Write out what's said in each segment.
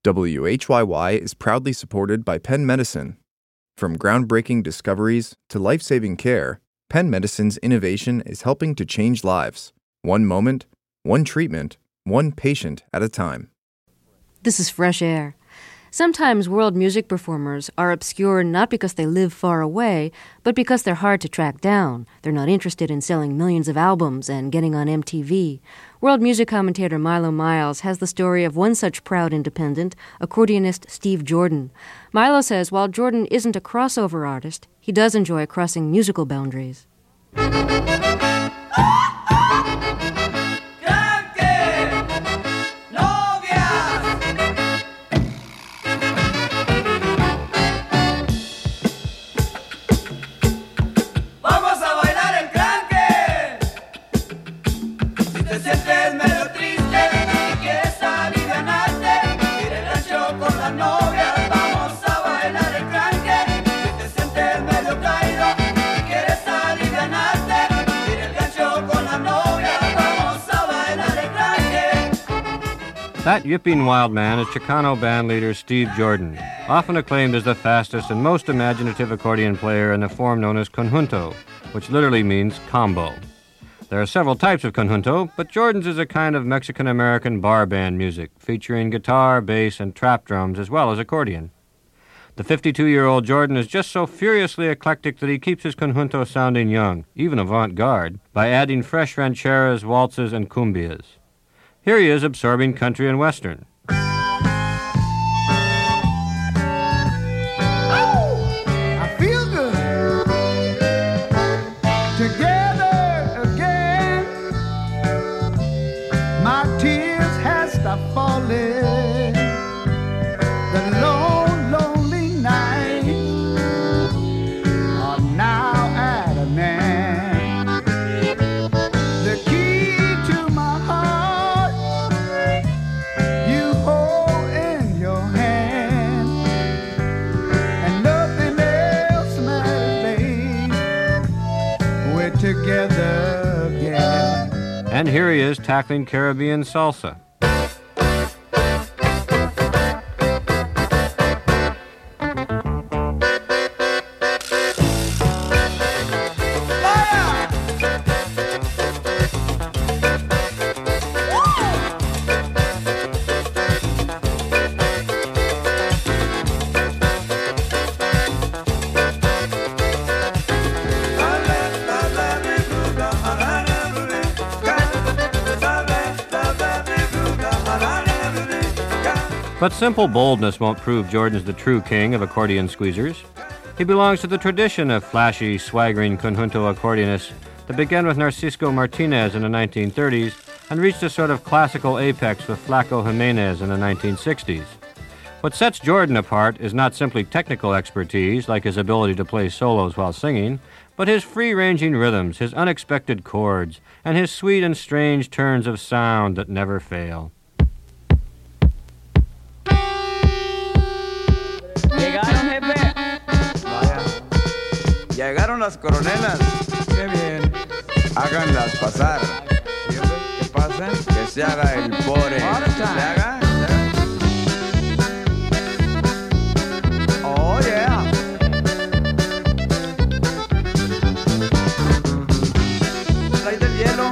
WHYY is proudly supported by Penn Medicine. From groundbreaking discoveries to life-saving care, Penn Medicine's innovation is helping to change lives. One moment, one treatment, one patient at a time. This is Fresh Air. Sometimes world music performers are obscure not because they live far away, but because they're hard to track down. They're not interested in selling millions of albums and getting on MTV. World music commentator Milo Miles has the story of one such proud independent, accordionist Steve Jordan. Milo says while Jordan isn't a crossover artist, he does enjoy crossing musical boundaries. That yipping wild man is Chicano bandleader Steve Jordan, often acclaimed as the fastest and most imaginative accordion player in the form known as conjunto, which literally means combo. There are several types of conjunto, but Jordan's is a kind of Mexican-American bar band music, featuring guitar, bass, and trap drums, as well as accordion. The 52-year-old Jordan is just so furiously eclectic that he keeps his conjunto sounding young, even avant-garde, by adding fresh rancheras, waltzes, and cumbias. Here he is absorbing country and western. I feel good. Together again. My tears have stopped falling. The lone, lonely nights are now at an end. The key to my heart you hold in your hand, and nothing else matters, babe. We're together again. And here he is tackling Caribbean salsa. But simple boldness won't prove Jordan's the true king of accordion squeezers. He belongs to the tradition of flashy, swaggering conjunto accordionists that began with Narcisco Martinez in the 1930s and reached a sort of classical apex with Flaco Jimenez in the 1960s. What sets Jordan apart is not simply technical expertise, like his ability to play solos while singing, but his free-ranging rhythms, his unexpected chords, and his sweet and strange turns of sound that never fail. Llegaron, jefe. Vaya. Llegaron las coronelas. Qué bien. Háganlas pasar. ¿Siempre? ¿Qué pasa? Que se haga el pobre. ¿Que se haga? Oh, yeah. Trae del hielo.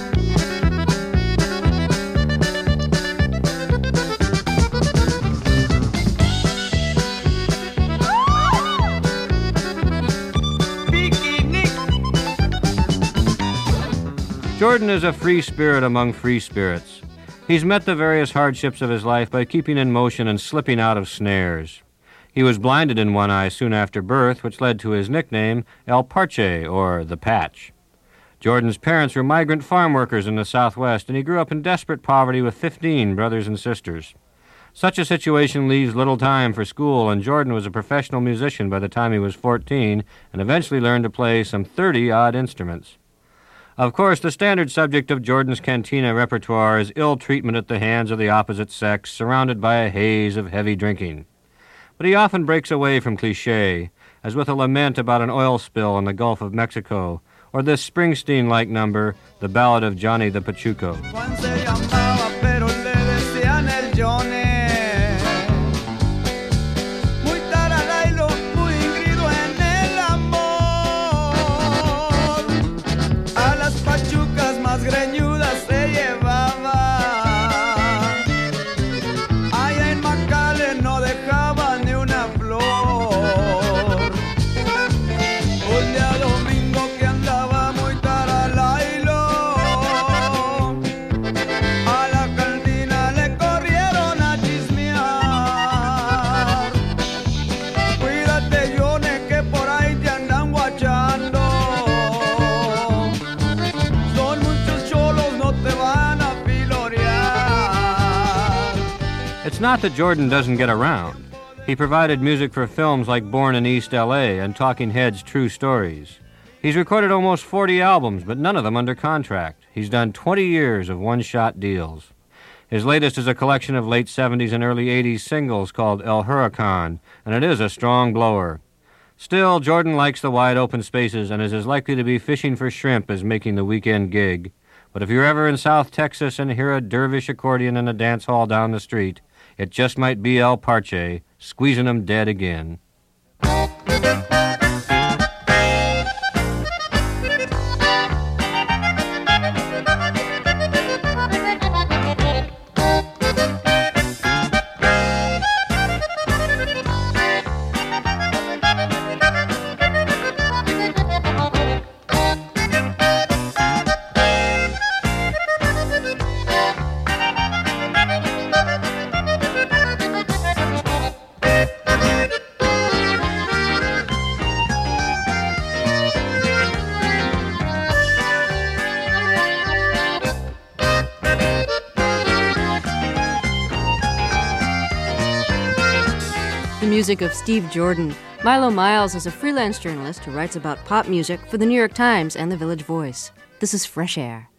Jordan is a free spirit among free spirits. He's met the various hardships of his life by keeping in motion and slipping out of snares. He was blinded in one eye soon after birth, which led to his nickname, El Parche, or the Patch. Jordan's parents were migrant farm workers in the Southwest, and he grew up in desperate poverty with 15 brothers and sisters. Such a situation leaves little time for school, and Jordan was a professional musician by the time he was 14 and eventually learned to play some 30 odd instruments. Of course, the standard subject of Jordan's cantina repertoire is ill treatment at the hands of the opposite sex, surrounded by a haze of heavy drinking. But he often breaks away from cliché, as with a lament about an oil spill in the Gulf of Mexico, or this Springsteen-like number, The Ballad of Johnny the Pachuco. Juan se llamaba, pero le decían el Johnny. not that Jordan doesn't get around. He provided music for films like Born in East L.A. and Talking Heads' True Stories. He's recorded almost 40 albums, but none of them under contract. He's done 20 years of one-shot deals. His latest is a collection of late 70s and early 80s singles called El Huracan, and it is a strong blower. Still, Jordan likes the wide open spaces and is as likely to be fishing for shrimp as making the weekend gig. But if you're ever in South Texas and hear a dervish accordion in a dance hall down the street, it just might be El Parche, squeezing 'em dead again. The music of Steve Jordan. Milo Miles is a freelance journalist who writes about pop music for the New York Times and the Village Voice. This is Fresh Air.